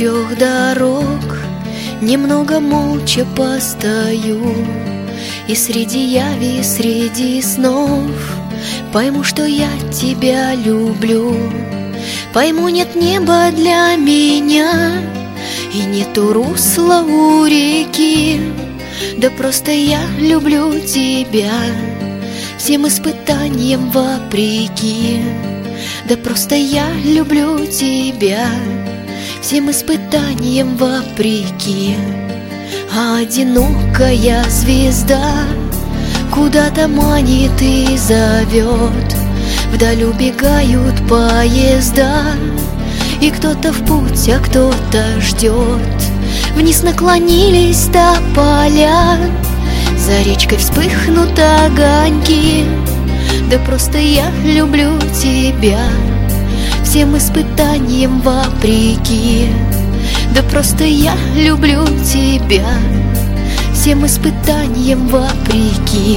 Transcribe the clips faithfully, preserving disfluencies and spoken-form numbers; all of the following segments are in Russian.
трех дорог немного молча постою, и среди яви, среди снов пойму, что я тебя люблю. Пойму, нет неба для меня, и нету русла у реки, да просто я люблю тебя всем испытаниям вопреки. Да просто я люблю тебя всем испытаниям вопреки. А одинокая звезда куда-то манит и зовет, вдаль убегают поезда, и кто-то в путь, а кто-то ждет. Вниз наклонились тополя, за речкой вспыхнут огоньки. Да просто я люблю тебя всем испытаниям вопреки. Да просто я люблю тебя всем испытаниям вопреки.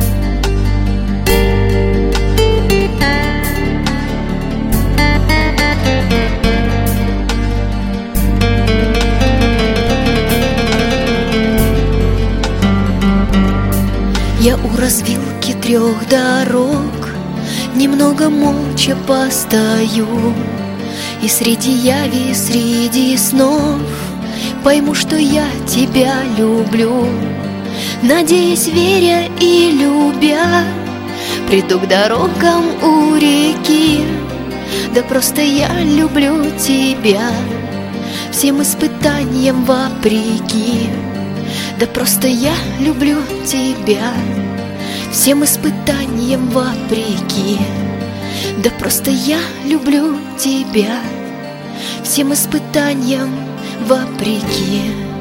Я у развилки трех дорог немного молча постою, и среди яви, среди снов пойму, что я тебя люблю. Надеясь, веря и любя, приду к дорогам у реки. Да просто я люблю тебя всем испытаниям вопреки. Да просто я люблю тебя всем испытаниям вопреки. Да просто я люблю тебя всем испытаниям вопреки.